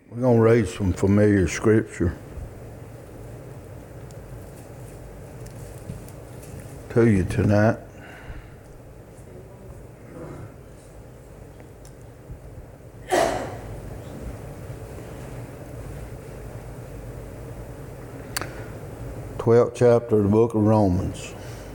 We're going to read some familiar scripture to you tonight. Twelfth chapter of the book of Romans.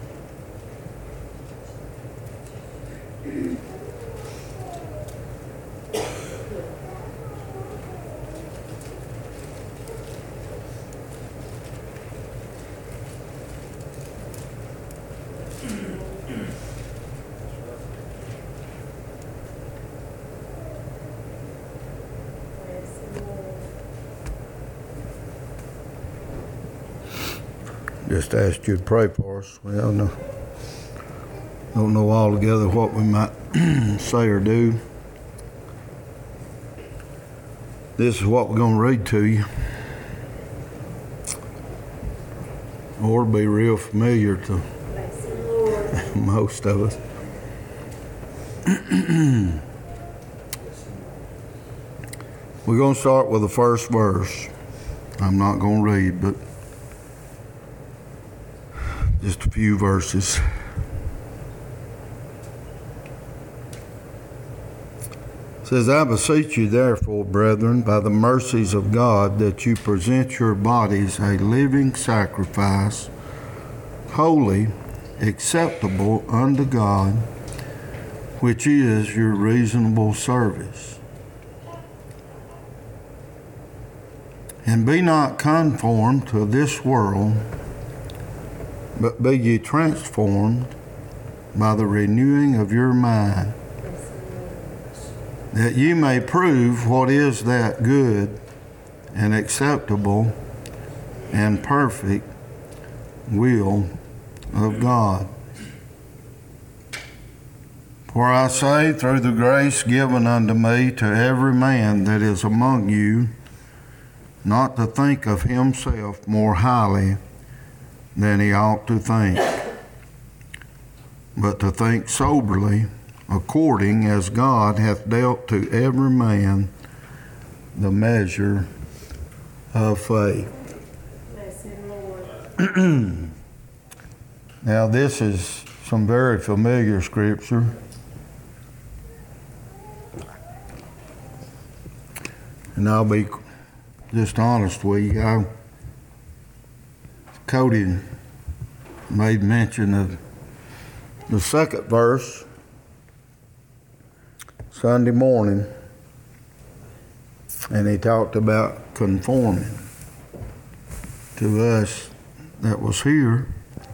Just asked you to pray for us. Well, no, don't know altogether what we might say or do. This is what we're going to read to you. Or be real familiar to most of us. We're going to start with the first verse. I'm not going to read, but just a few verses. It says, I beseech you therefore, brethren, by the mercies of God, that you present your bodies a living sacrifice, holy, acceptable unto God, which is your reasonable service. And be not conformed to this world, but be ye transformed by the renewing of your mind, that ye may prove what is that good and acceptable and perfect will of God. For I say, through the grace given unto me, to every man that is among you, not to think of himself more highly than he ought to think, but to think soberly, according as God hath dealt to every man the measure of faith. Now this is some very familiar scripture. And I'll be just honest with you. Cody made mention of the second verse Sunday morning, and he talked about conforming to us that was here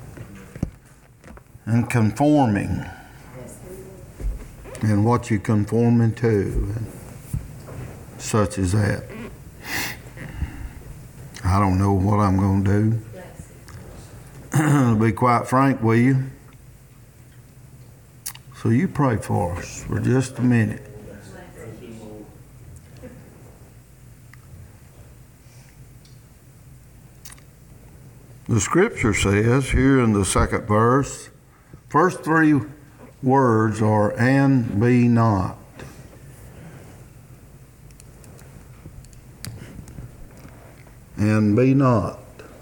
and conforming and what you conforming to and such as that. I don't know what I'm going to do. To be quite frank with you. So you pray for us for just a minute. The scripture says here in the second verse, first three words are, and be not. And be not.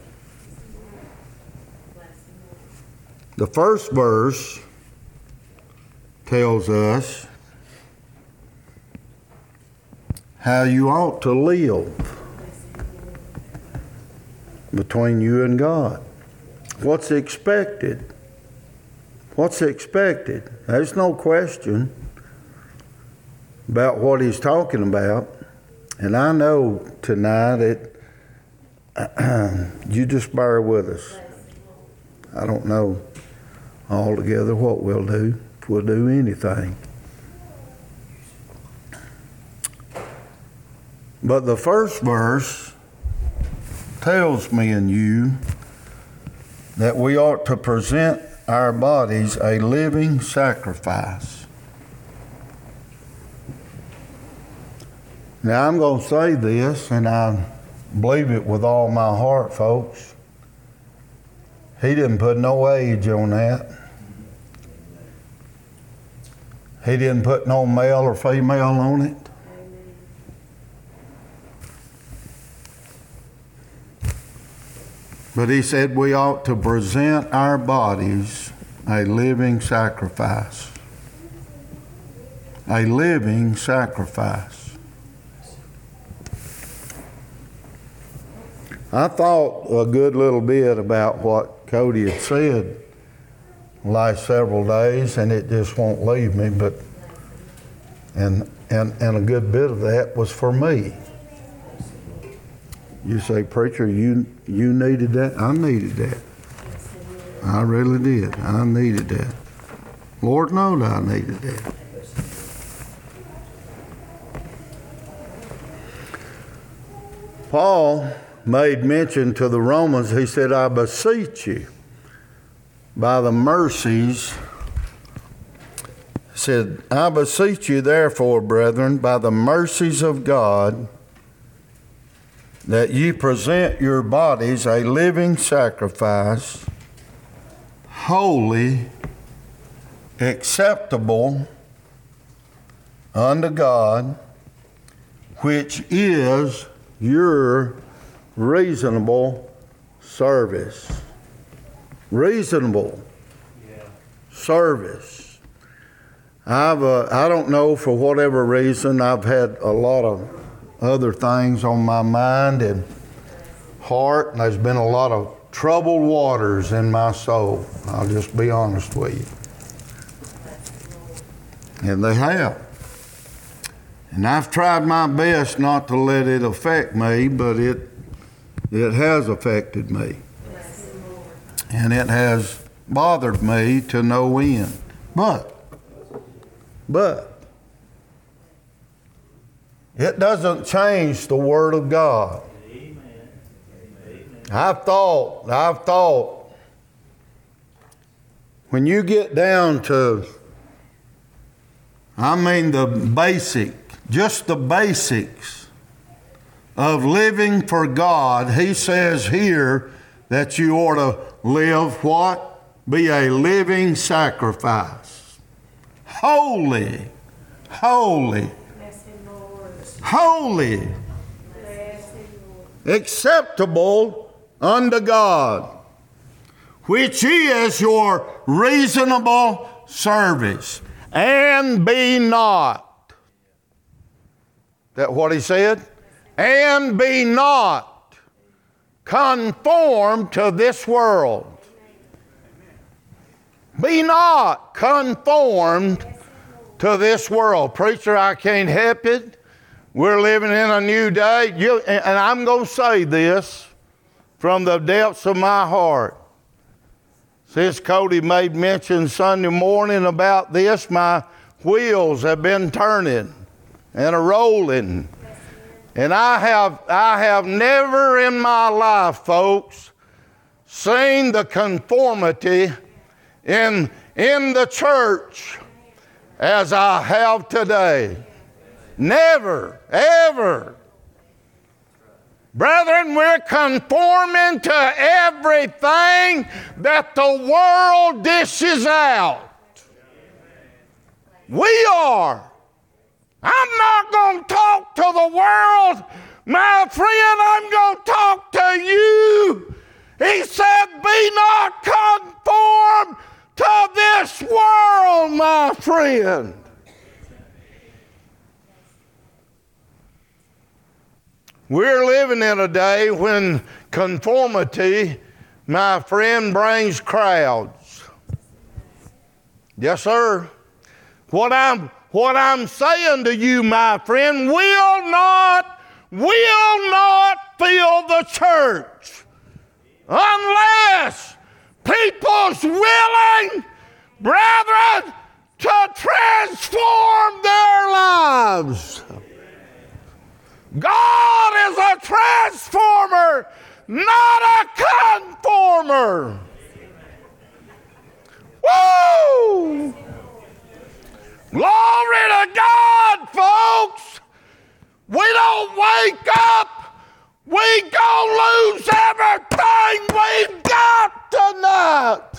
The first verse tells us how you ought to live between you and God. What's expected? What's expected? There's no question about what he's talking about. And I know tonight that you just bear with us. I don't know altogether what we'll do, if we'll do anything. But the first verse tells me and you that we ought to present our bodies a living sacrifice. Now I'm going to say this, and I believe it with all my heart, folks. He didn't put no age on that. He didn't put no male or female on it. But he said we ought to present our bodies a living sacrifice. A living sacrifice. I thought a good little bit about what Cody had said the last several days, and it just won't leave me, but and a good bit of that was for me. You say, preacher, you needed that? I needed that. I really did. I needed that. Lord knows I needed that. Paul made mention to the Romans, he said, I beseech you by the mercies, said, I beseech you therefore, brethren, by the mercies of God, that ye present your bodies a living sacrifice, holy, acceptable unto God, which is your reasonable service. Reasonable service. I don't know, for whatever reason, I've had a lot of other things on my mind and heart, and there's been a lot of troubled waters in my soul. I'll just be honest with you. And they have. And I've tried my best not to let it affect me, but it has affected me. And it has bothered me to no end. But it doesn't change the Word of God. I've thought, when you get down to, the basic, just the basics of living for God, he says here that you ought to live what? Be a living sacrifice. Holy. Holy. Acceptable unto God, which is your reasonable service. And be not. That what he said? And be not conformed to this world. Be not conformed to this world. Preacher, I can't help it. We're living in a new day. And I'm going to say this from the depths of my heart. Since Cody made mention Sunday morning about this, my wheels have been turning and a rolling. And I have never in my life, folks, seen the conformity in the church as I have today. Never, ever. Brethren, we're conforming to everything that the world dishes out. We are. I'm not going to talk to the world, my friend. I'm going to talk to you. He said, be not conformed to this world, my friend. We're living in a day when conformity, my friend, brings crowds. Yes, sir. What I'm saying to you, my friend, will not fill the church unless people's willing, brethren, to transform their lives. God is a transformer, not a conformer. Woo! Glory to God, folks. We don't wake up, we gonna lose everything we've got tonight.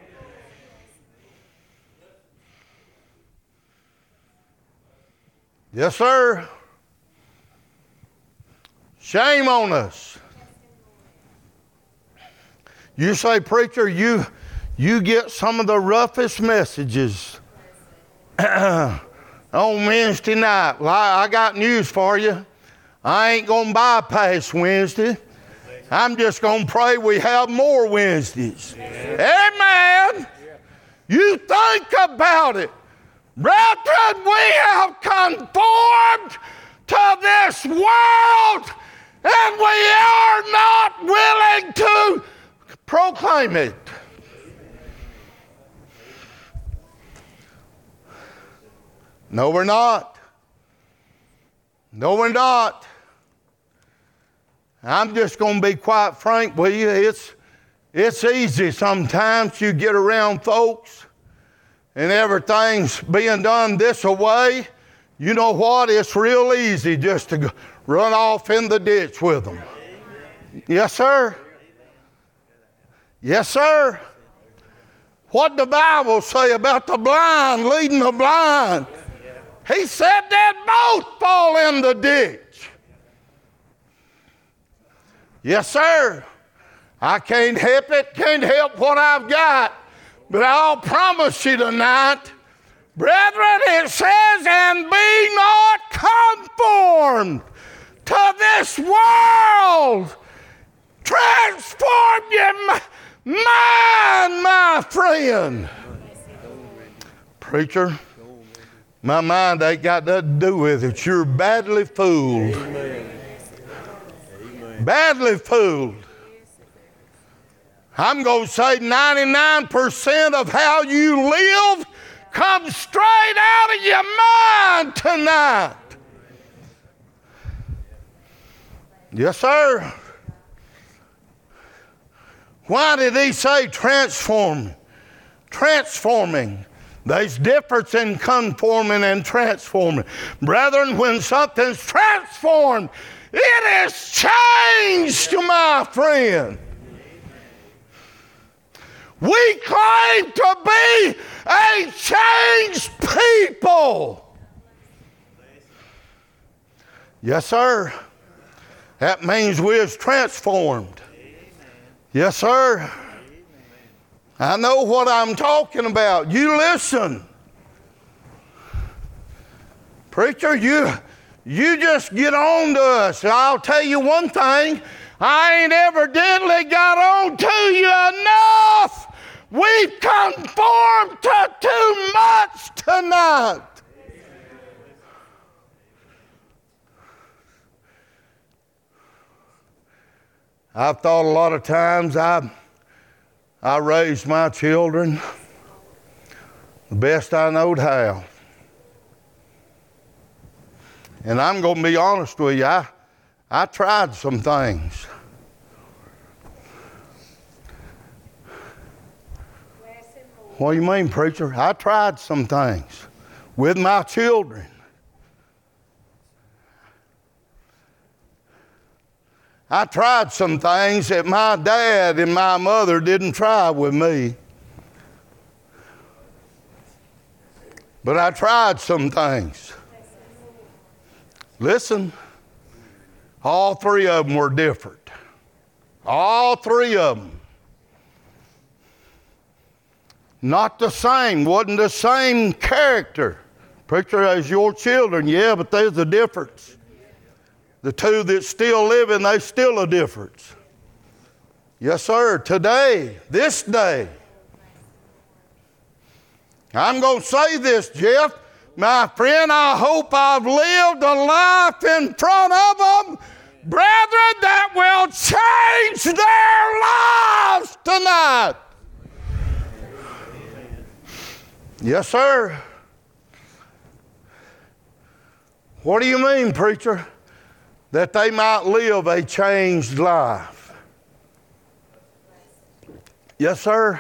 Yes, sir. Shame on us. You say, preacher, you get some of the roughest messages on Wednesday night. Well, I got news for you. I ain't going to bypass Wednesday. I'm just going to pray we have more Wednesdays. Amen. You think about it. Brethren, we have conformed to this world, and we are not willing to proclaim it. No, we're not. No, we're not. I'm just going to be quite frank with you. It's easy sometimes. You get around folks and everything's being done this way. You know what? It's real easy just to run off in the ditch with them. Yes, sir. Yes, sir. What the Bible say about the blind leading the blind? He said they'd both fall in the ditch. Yes, sir. I can't help it, can't help what I've got. But I'll promise you tonight, brethren, it says, and be not conformed to this world. Transform your mind, my friend. Preacher, my mind ain't got nothing to do with it. You're badly fooled. Amen. Badly fooled. I'm going to say 99% of how you live comes straight out of your mind tonight. Yes, sir. Why did he say transform? Transforming. There's difference in conforming and transforming. Brethren, when something's transformed, it is changed, my friend. We claim to be a changed people. Yes, sir. That means we is transformed. Yes, sir. I know what I'm talking about. You listen. Preacher, you just get on to us. I'll tell you one thing. I ain't evidently got on to you enough. We've conformed to too much tonight. I've thought a lot of times I raised my children the best I knowed how. And I'm going to be honest with you, I tried some things. What do you mean, preacher? I tried some things with my children. I tried some things that my dad and my mother didn't try with me. But I tried some things. Listen, all three of them were different. All three of them. Not the same, wasn't the same character. Preacher, as your children, yeah, but there's a difference. The two that still living, there's still a difference. Yes, sir. Today, this day. I'm going to say this, Jeff. My friend, I hope I've lived a life in front of them, brethren, that will change their lives tonight. Yes, sir. What do you mean, preacher? That they might live a changed life. Yes, sir.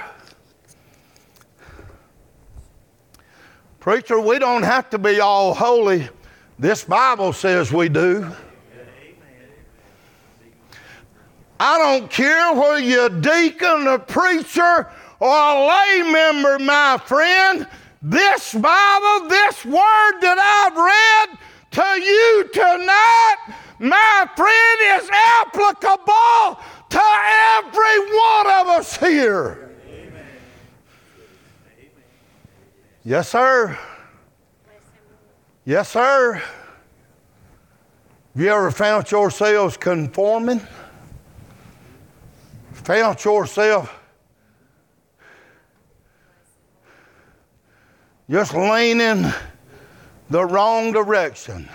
Preacher, we don't have to be all holy. This Bible says we do. I don't care whether you're a deacon, a preacher, or a lay member, my friend. This Bible, this word that I've read to you tonight, my friend, is applicable to every one of us here. Yes, sir. Yes, sir. Have you ever found yourselves conforming? Found yourself just leaning the wrong direction?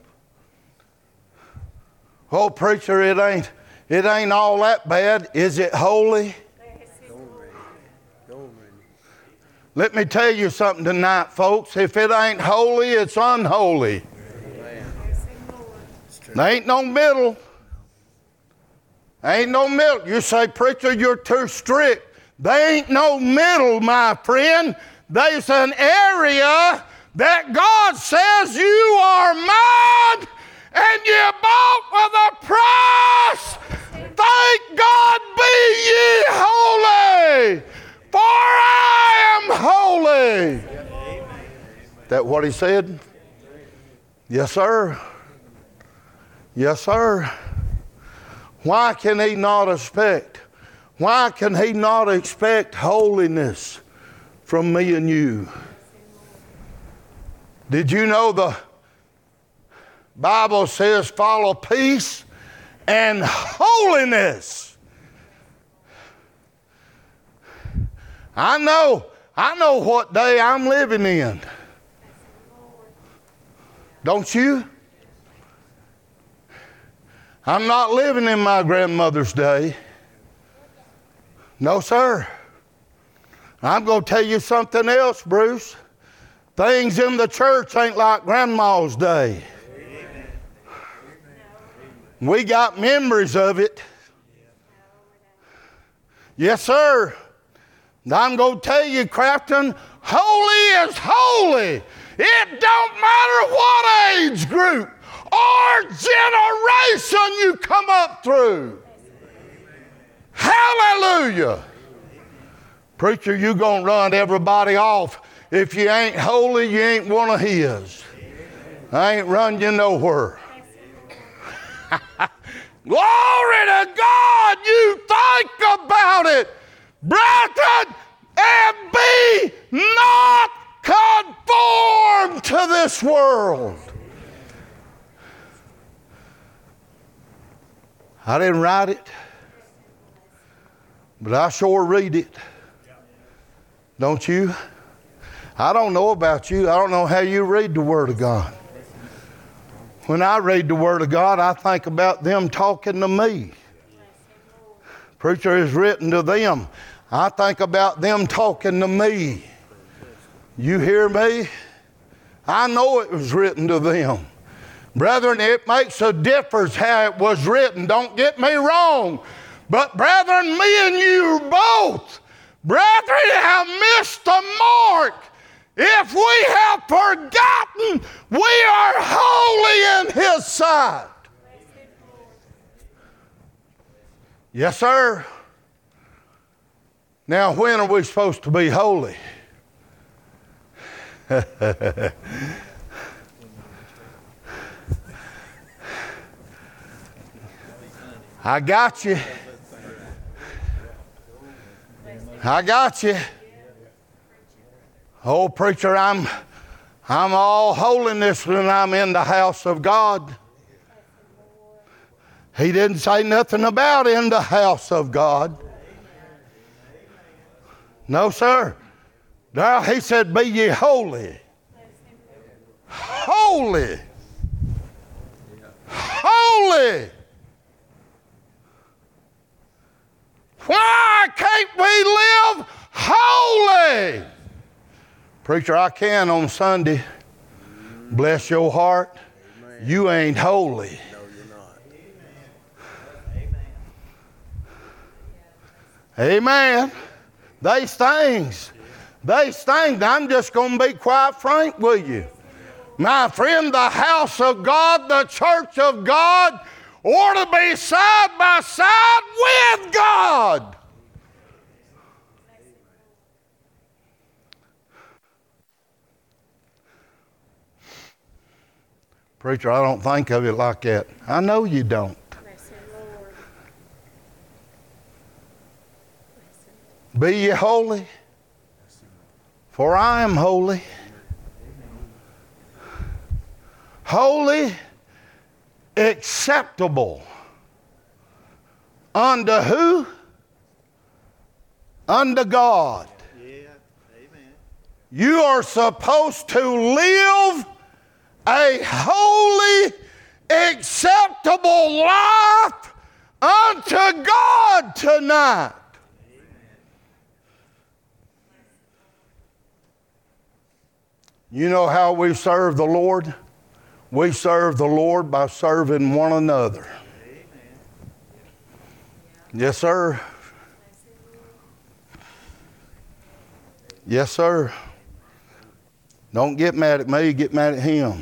Oh, preacher, it ain't all that bad. Is it holy? Let me tell you something tonight, folks. If it ain't holy, it's unholy. There ain't no middle. Ain't no middle. You say, preacher, you're too strict. There ain't no middle, my friend. There's an area that God says you are mine and you bought with a price. Thank God be ye holy, for I am holy. That what he said? Yes, sir. Yes, sir. Why can he not expect? Why can he not expect holiness from me and you? Did you know the Bible says follow peace and holiness? I know what day I'm living in. Don't you? I'm not living in my grandmother's day. No, sir. I'm going to tell you something else, Bruce. Things in the church ain't like Grandma's day. We got memories of it. Yes, sir. I'm going to tell you, Crafton, holy is holy. It don't matter what age group or generation you come up through. Hallelujah. Preacher, you going to run everybody off. If you ain't holy, you ain't one of his. I ain't run you nowhere. Glory to God, you think about it, brethren, and be not conformed to this world. I didn't write it, but I sure read it. Don't you? I don't know about you. I don't know how you read the Word of God. When I read the Word of God, I think about them talking to me. Preacher is written to them. I think about them talking to me. You hear me? I know it was written to them. Brethren, it makes a difference how it was written. Don't get me wrong. But brethren, me and you both, brethren, have missed the mark. If we have forgotten, we are holy in His sight. Yes, sir. Now, when are we supposed to be holy? I got you. I got you. Oh, preacher, I'm all holiness when I'm in the house of God. He didn't say nothing about in the house of God. No, sir. Now he said, be ye holy. Holy. Holy. Why can't we live holy? Preacher, I can on Sunday. Bless your heart. Amen. You ain't holy. No, you're not. Amen. These things. I'm just going to be quite frank with you. My friend, the house of God, the church of God, ought to be side by side with God. Preacher, I don't think of it like that. I know you don't. Be ye holy, for I am holy. Holy, acceptable. Unto who? Unto God. Yeah. Amen. You are supposed to live a holy, acceptable life unto God tonight. You know how we serve the Lord? We serve the Lord by serving one another. Yes, sir. Yes, sir. Don't get mad at me, get mad at him.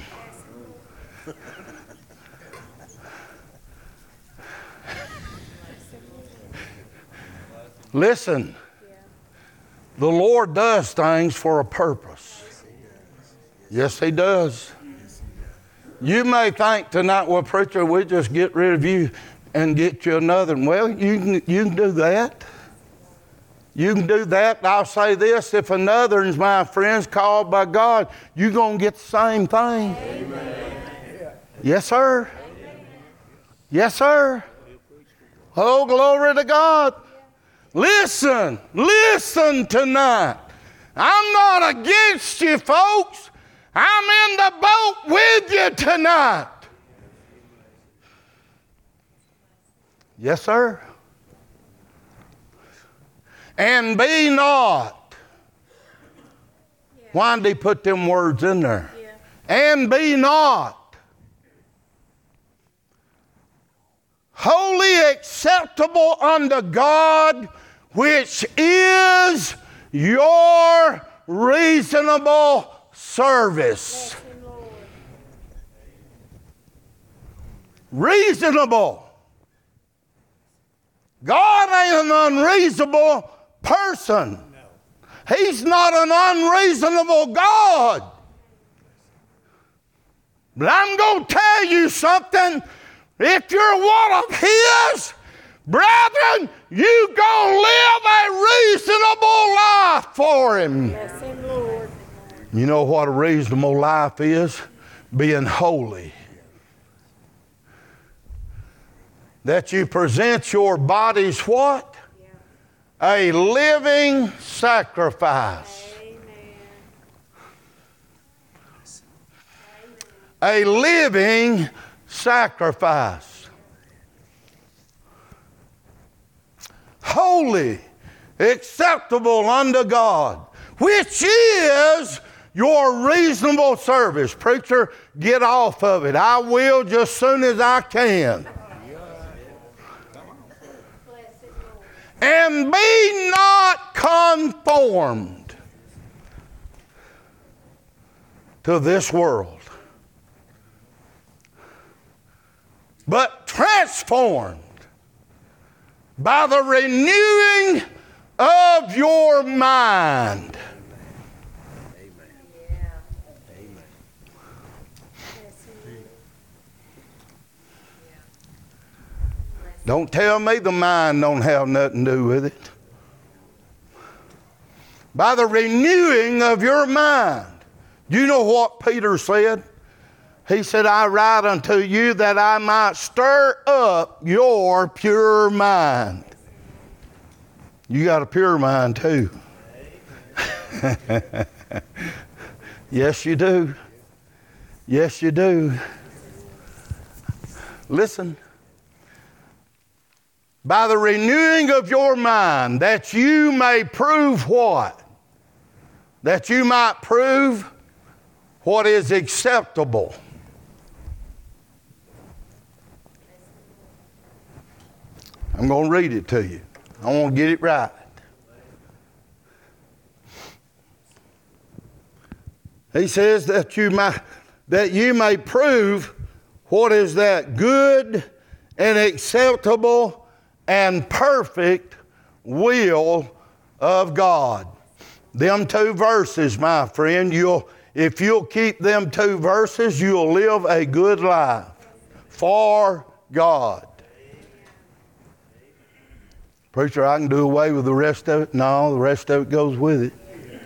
Listen, the Lord does things for a purpose. Yes, He does. You may think tonight, well, preacher, we just get rid of you and get you another one. Well, you can do that. You can do that. I'll say this, if another is my friends called by God, you're going to get the same thing. Amen. Yes, sir. Amen. Yes, sir. Oh, glory to God. Listen tonight. I'm not against you, folks. I'm in the boat with you tonight. Yes, sir. And be not. Why did he put them words in there? And be not. Wholly acceptable unto God, which is your reasonable service. Reasonable. God ain't an unreasonable person. He's not an unreasonable God. But I'm going to tell you something. If you're one of His, brethren, you're going to live a reasonable life for Him. Bless Him, Lord. You know what a reasonable life is? Being holy. That you present your bodies what? A living sacrifice. A living sacrifice. Holy, acceptable unto God, which is your reasonable service. Preacher, get off of it. I will just soon as I can. And be not conformed to this world, but transformed by the renewing of your mind. Don't tell me the mind don't have nothing to do with it. By the renewing of your mind. Do you know what Peter said? He said, I write unto you that I might stir up your pure mind. You got a pure mind too. Yes, you do. Yes, you do. Listen. By the renewing of your mind, that you may prove what? That you might prove what is acceptable. I'm going to read it to you. I want to get it right. He says that you may prove what is that good and acceptable and perfect will of God. Them two verses, my friend, if you'll keep them two verses, you'll live a good life for God. Preacher, I can do away with the rest of it. No, the rest of it goes with it.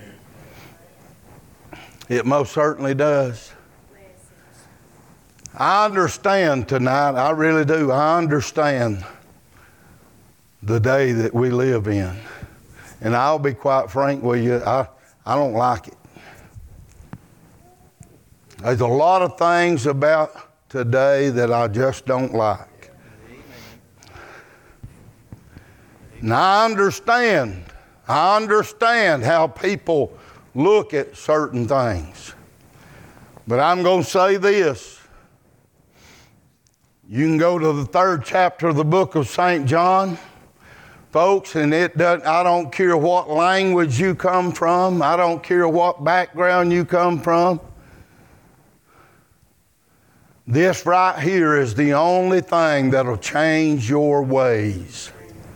It most certainly does. I understand tonight, I really do. I understand the day that we live in. And I'll be quite frank with you, I don't like it. There's a lot of things about today that I just don't like. And I understand how people look at certain things. But I'm going to say this. You can go to the 3rd chapter of the book of St. John, folks, and I don't care what language you come from. I don't care what background you come from. This right here is the only thing that'll change your ways.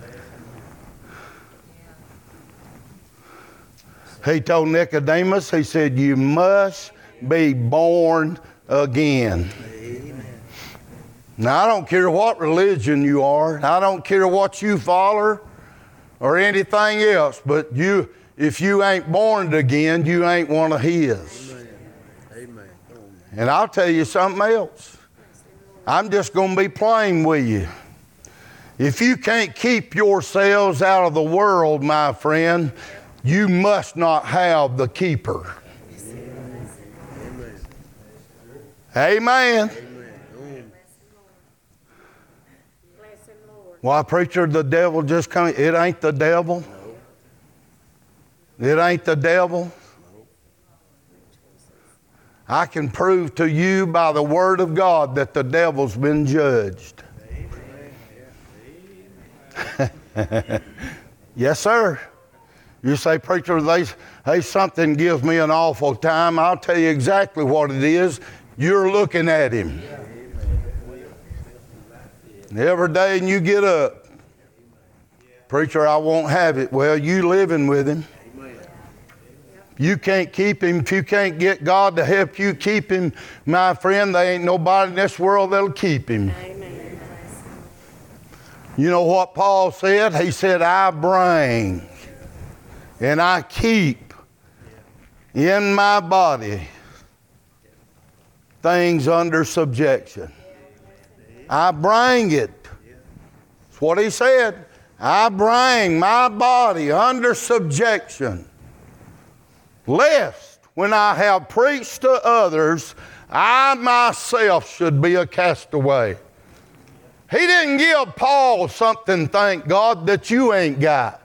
He told Nicodemus, he said, you must be born again. Now, I don't care what religion you are. I don't care what you follow or anything else. But if you ain't born again, you ain't one of His. Amen. And I'll tell you something else. I'm just going to be plain with you. If you can't keep yourselves out of the world, my friend, you must not have the keeper. Amen. Why, preacher, the devil just come. It ain't the devil. It ain't the devil. I can prove to you by the Word of God that the devil's been judged. Yes, sir. You say, preacher, something gives me an awful time. I'll tell you exactly what it is. You're looking at him. Every day and you get up. Preacher, I won't have it. Well, you living with him. You can't keep him. If you can't get God to help you keep him, my friend, there ain't nobody in this world that'll keep him. Amen. You know what Paul said? He said, I bring and I keep in my body things under subjection. I bring it. That's what he said. I bring my body under subjection, lest when I have preached to others, I myself should be a castaway. He didn't give Paul something, thank God, that you ain't got.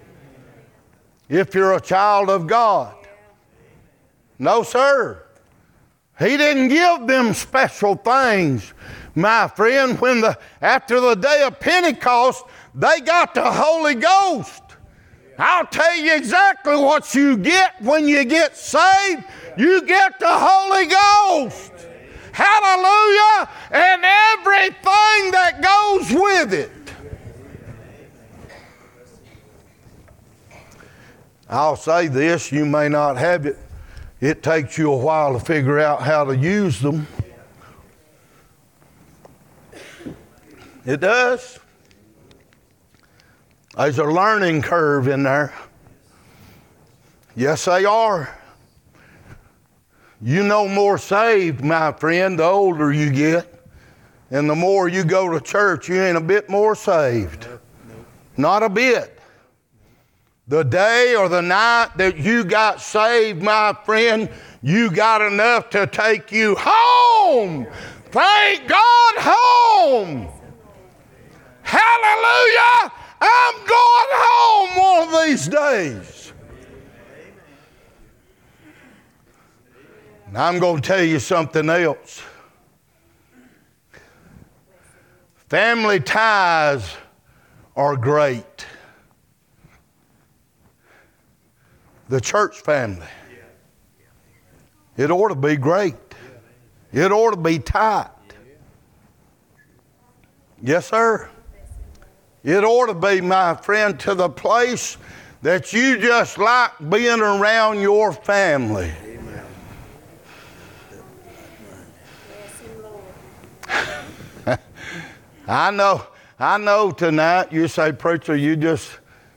If you're a child of God. No, sir. He didn't give them special things, my friend. After the day of Pentecost, they got the Holy Ghost. I'll tell you exactly what you get when you get saved. You get the Holy Ghost. Hallelujah. And everything that goes with it. I'll say this, you may not have it. It takes you a while to figure out how to use them. It does. There's a learning curve in there. Yes, they are. You no more saved, my friend, the older you get. And the more you go to church, you ain't a bit more saved. Not a bit. The day or the night that you got saved, my friend, you got enough to take you home. Thank God, home. Hallelujah. I'm going home one of these days. And I'm going to tell you something else. Family ties are great. The church family. It ought to be great. It ought to be tight. Yes, sir. It ought to be, my friend, to the place that you just like being around your family. I I know tonight you say, preacher, you just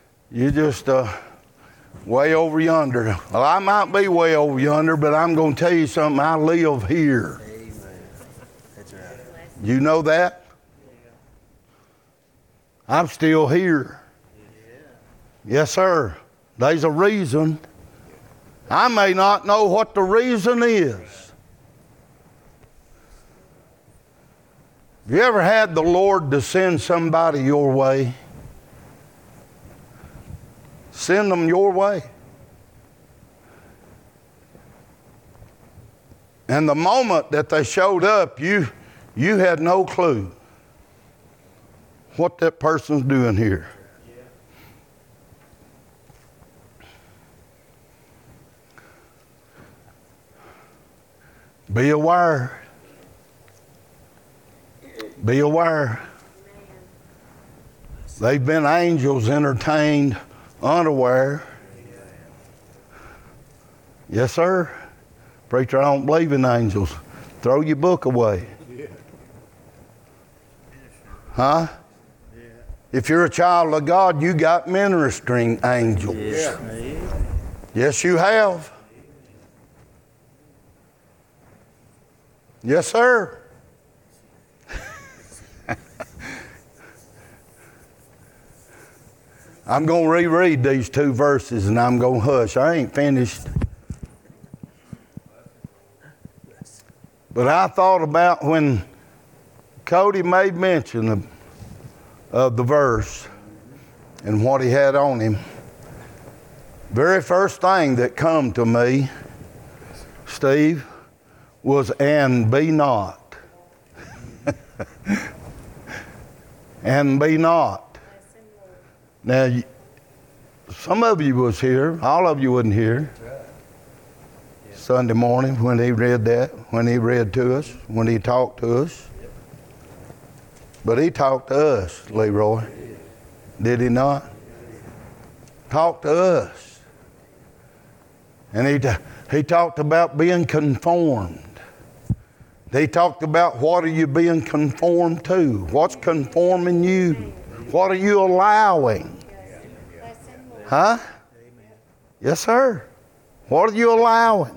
way over yonder. Well, I might be way over yonder, but I'm going to tell you something. I live here. Amen. That's right. You know that? I'm still here. Yes, sir. There's a reason. I may not know what the reason is. Have you ever had the Lord to send somebody your way? Send them your way. And the moment that they showed up, you had no clue what that person's doing here. Be aware. Be aware. They've been angels entertained unaware. Yes, sir. Preacher, I don't believe in angels. Throw your book away. Huh? If you're a child of God, you got ministering angels. Yes, you have. Yes, sir. I'm going to reread these 2 verses and I'm going to hush. I ain't finished. But I thought about when Cody made mention of the verse and what he had on him. Very first thing that come to me, Steve, was and be not. And be not. Now, some of you was here. All of you wasn't here. Sunday morning when he read that, when he read to us, when he talked to us. But he talked to us, Leroy. Did he not? Talked to us. And he talked about being conformed. He talked about what are you being conformed to? What's conforming you? What are you allowing? Huh? Yes, sir. What are you allowing?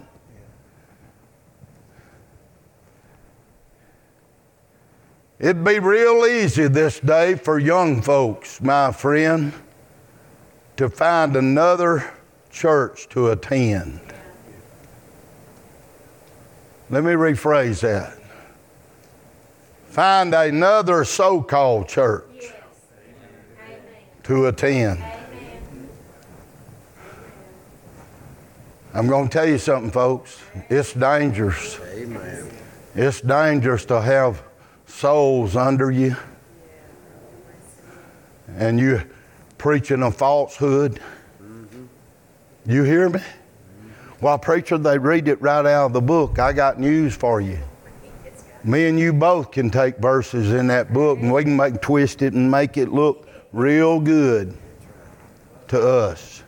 It'd be real easy this day for young folks, my friend, to find another church to attend. Let me rephrase that. Find another so-called church to attend. I'm going to tell you something, folks. It's dangerous. Amen. It's dangerous to have souls under you and you preaching a falsehood. You hear me? Well, preacher, they read it right out of the book. I got news for you. Me and you both can take verses in that book and we can twist it and make it look real good to us.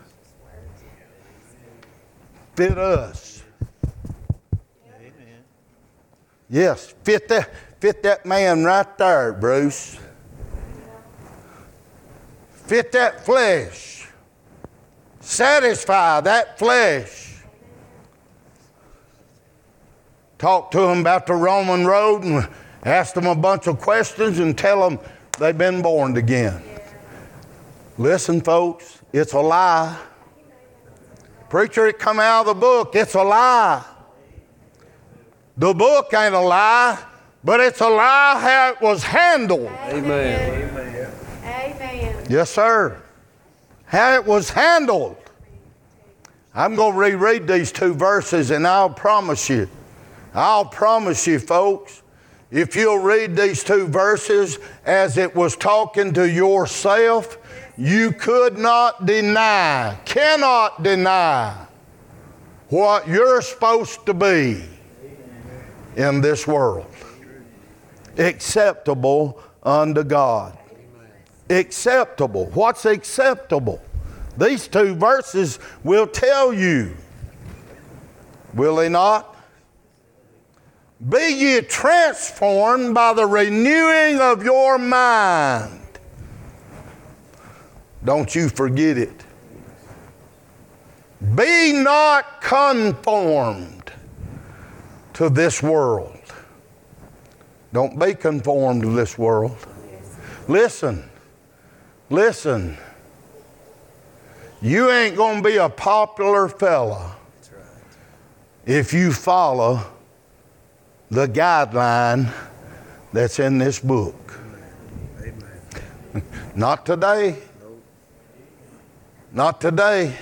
Fit us. Amen. Yes, fit that man right there, Bruce. Fit that flesh. Satisfy that flesh. Talk to them about the Roman road and ask them a bunch of questions and tell them they've been born again. Listen, folks, it's a lie. Preacher, it come out of the book. It's a lie. The book ain't a lie, but it's a lie how it was handled. Amen. Amen. Amen. Yes, sir. How it was handled. I'm going to reread these 2 verses and I'll promise you, folks, if you'll read these 2 verses as it was talking to yourself, you cannot deny what you're supposed to be in this world. Acceptable unto God. Acceptable. What's acceptable? These 2 verses will tell you. Will they not? Be ye transformed by the renewing of your mind. Don't you forget it. Be not conformed to this world. Don't be conformed to this world. Listen. You ain't going to be a popular fella if you follow the guideline that's in this book. Amen. Not today. Not today.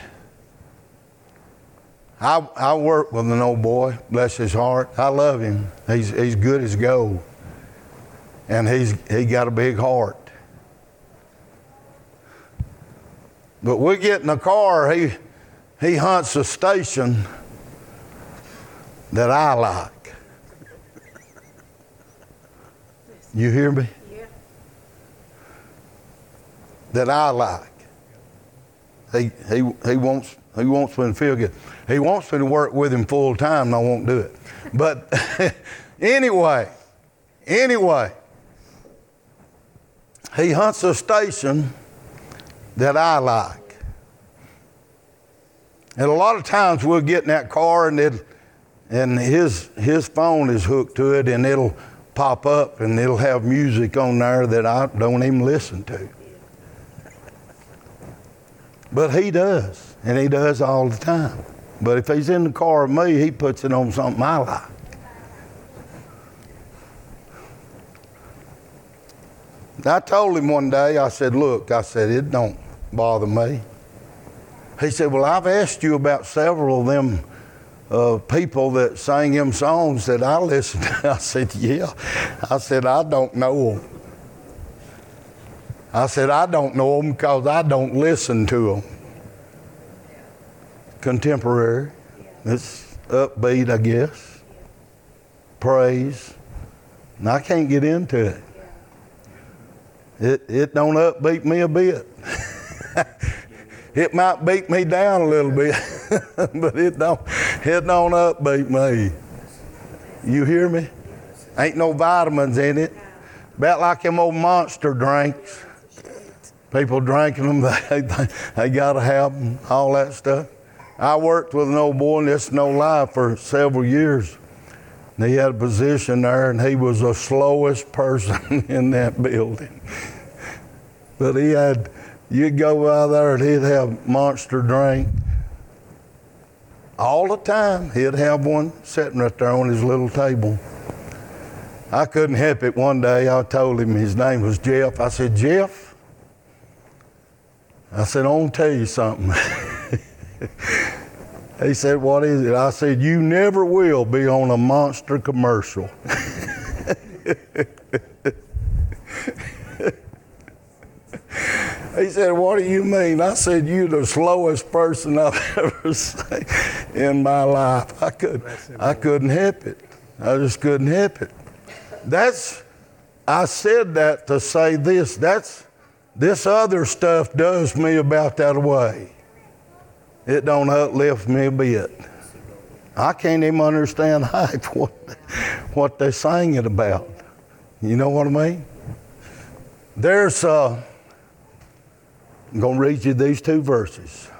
I work with an old boy, bless his heart. I love him. He's good as gold. And he got a big heart. But we get in the car, he hunts a station that I like. You hear me? Yeah. That I like. He wants me to feel good. He wants me to work with him full time, and I won't do it. But anyway, he hunts a station that I like. And a lot of times we'll get in that car and his phone is hooked to it, and it'll pop up and it'll have music on there that I don't even listen to. But he does, and he does all the time. But if he's in the car with me, he puts it on something I like. I told him one day, I said, look, it don't bother me. He said, well, I've asked you about several of them people that sang them songs that I listened to. I said, yeah. I said, I don't know them. I said, I don't know them because I don't listen to them. Contemporary. It's upbeat, I guess. Praise. And I can't get into it. It don't upbeat me a bit. It might beat me down a little bit, but it don't upbeat me. You hear me? Ain't no vitamins in it. About like them old Monster drinks. People drinking them, they gotta have them, all that stuff. I worked with an old boy, and this is no lie, for several years. And he had a position there, and he was the slowest person in that building. But you'd go by there and he'd have Monster drink. All the time, he'd have one sitting right there on his little table. I couldn't help it. One day I told him his name was Jeff. I said, Jeff, I said, I want to tell you something. He said, what is it? I said, you never will be on a Monster commercial. He said, what do you mean? I said, you're the slowest person I've ever seen in my life. I couldn't help it. I just couldn't help it. I said that to say this. This other stuff does me about that way. It don't uplift me a bit. I can't even understand half what they're singing about. You know what I mean? I'm going to read you these two verses.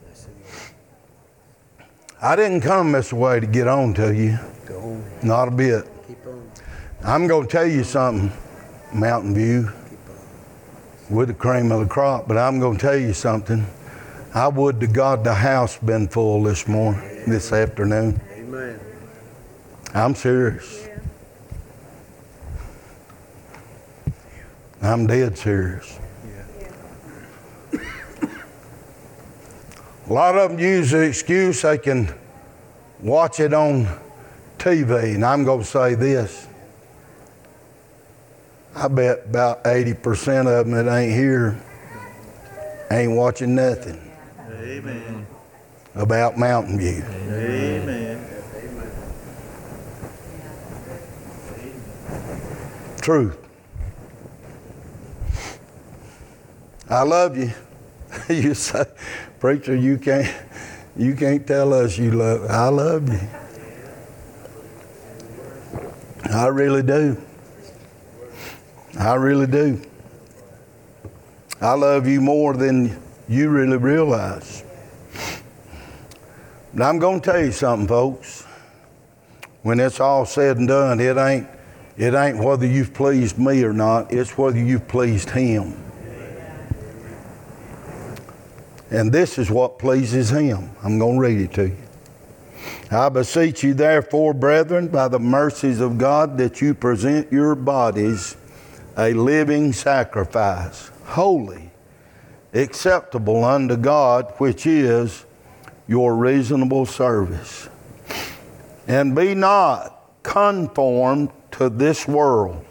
I didn't come this way to get on to you. Not a bit. I'm going to tell you something, Mountain View, with the cream of the crop, but I'm going to tell you something. I would to God the house been full this afternoon. Amen. I'm serious. I'm dead serious. A lot of them use the excuse they can watch it on TV, and I'm going to say this. I bet about 80% of them that ain't here ain't watching nothing. Amen. About Mountain View. Amen. Truth. I love you. You say, preacher, you can't tell us you love. I love you. I really do. I really do. I love you more than you really realize. But I'm going to tell you something, folks. When it's all said and done, it ain't whether you've pleased me or not. It's whether you've pleased Him. And this is what pleases Him. I'm going to read it to you. I beseech you, therefore, brethren, by the mercies of God, that you present your bodies a living sacrifice, holy, acceptable unto God, which is your reasonable service. And be not conformed to this world,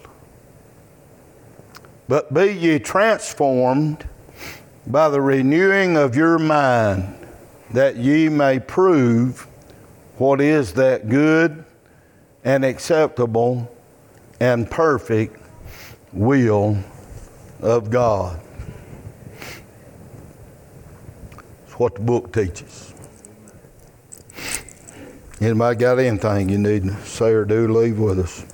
but be ye transformed by the renewing of your mind, that ye may prove what is that good and acceptable and perfect will of God. It's what the book teaches. Anybody got anything you need to say or do, leave with us.